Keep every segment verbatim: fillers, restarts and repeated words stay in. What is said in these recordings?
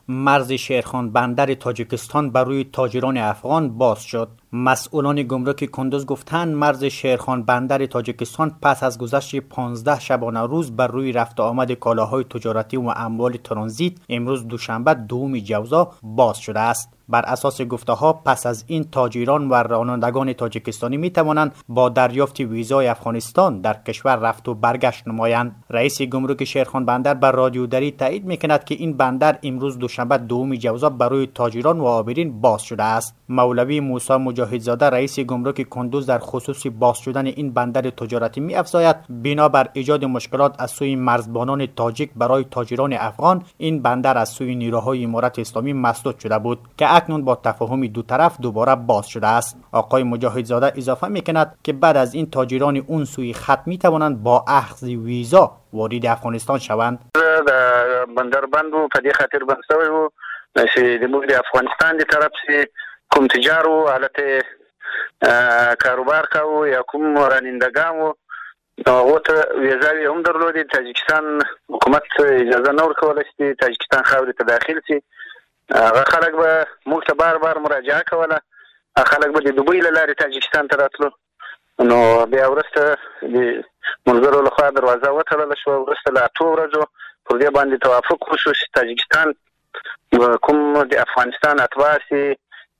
مرز شیرخان بندر تاجیکستان بر روی تاجران افغان باز شد. مسئولان گمرک کندوز گفتند مرز شیرخان بندر تاجیکستان پس از گذشت پانزده شبانه روز بر روی رفت آمد کالاهای تجارتی و اموال ترانزیت امروز دوشنبه دوم جوزا باز شده است. بر اساس گفته‌ها پس از این تاجران و رانندگان تاجیکستانی می توانند با دریافت ویزای افغانستان در کشور رفت و برگشت نمایند. رئیس گمرک شیرخان بندر بر رادیو دری تایید میکند که این بندر امروز دوشنبه دوم جوزا برای تاجران و عابرین باز شده است. مولوی موسی مجاهدزاده رئیس گمرک کندوز در خصوص باز شدن این بندر تجارتی می افزاید بنابر ایجاد مشکلات از سوی مرزبانان تاجیک برای تاجران افغان این بندر از سوی نیروهای امارت اسلامی مسدود شده بود که اکنون با تفاهم دو طرف دوباره باز شده است. آقای مجاهدزاده اضافه میکند که بعد از این تاجران اون سوی خط می توانند با اخذ ویزا وارد افغانستان شوند. د بندر بندو په دې خاطر بند شوی و چې د موږ د افغانستان د طرف سي کوم تجار و حالت کاروبار کاوه یا کوم رانندگان و هغه ته ویزاوی هم درلودي. تاجکستان حکومت اجازه نه ورکوله چې تاجکستان خاورې ته داخل شي. هغه خلک به موږ ته بار بار مراجعه کوله. خلک به د دوبۍ له لارې تاجکستان ته راتلو. نو بیا وروسته د ملګرو لخوا دروازه وتړله شوه. وروسته له اتو ورځو پر دې باندې توافق وشو چې تاجکستان کوم د افغانستان اتباع سي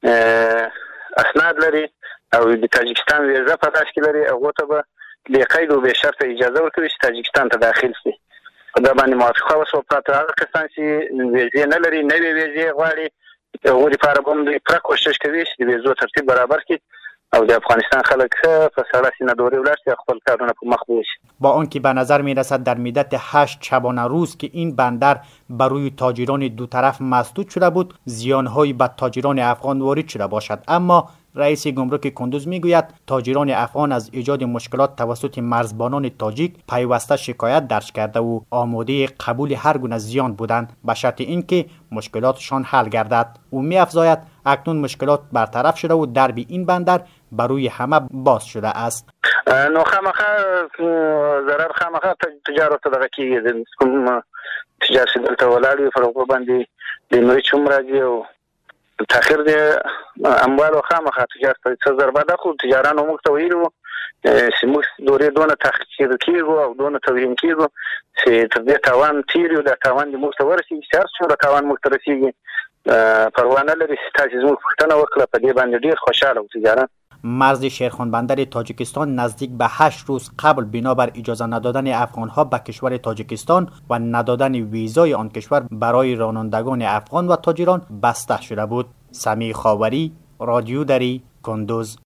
اسناد لري او د تاجکستان ویزه په لاس کې لري، هغو ته به بې قید و بې شرطه اجازه ورکوي چې تاجکستان ته داخل شي. په دا باندې موافقه وشوه. پراته هغه کسان چې ویزې نه لري، نوې ویزې غواړي، هغو دپاره به هم دوی پوره کوشش کوي چې د ویزو ترتیب برابر کړي او د افغانستان خلک په سړه سینه دورې ولاړ شي، خپل کارونه په مخ بوشي. با آنکه به نظر می رسد در مدت هشت شبانه روز که این بندر بر روی تاجران دو طرف مسدود شده بود زیانهایی به تاجران افغان وارد شده باشد، اما رئیس گمرک کندوز میگوید تاجران افغان از ایجاد مشکلات توسط مرزبانان تاجیک پیوسته شکایت درج کرده و آماده قبول هر گونه زیان بودند به شرط اینکه مشکلاتشان حل گردد. او می‌افزاید اکنون مشکلات برطرف شده و درب این بندر بر روی همه باز شده است. نو خامخا ضرر خامخا تجارت دغه کیږي. کوم تجارت دلته ولاړ وي پر هغو باندې د مرچ هم راځي او تاخیر د اموالو خامخا تجارت څه ضربه ده. خو تجارانو موږ ته ویلي وو چې موږ دورې دونه تحقیر کېږو او دونه توهین کېږو چې تر دې تاوان تېر یو. دا تاوان دې موږ ته ورسېږي چې هر څومره تاوان موږ ته رسېږي پروا نه لري. تاسې زموږ پوښتنه وکړه، په دې باندې ډېر خوشحاله وو تجاران. مرز شیرخان بندر تاجیکستان نزدیک به هشت روز قبل بنابر اجازه ندادن افغانها به کشور تاجیکستان و ندادن ویزای آن کشور برای رانندگان افغان و تاجران بسته شده بود. سمیع خاوری، رادیو دری، کندوز.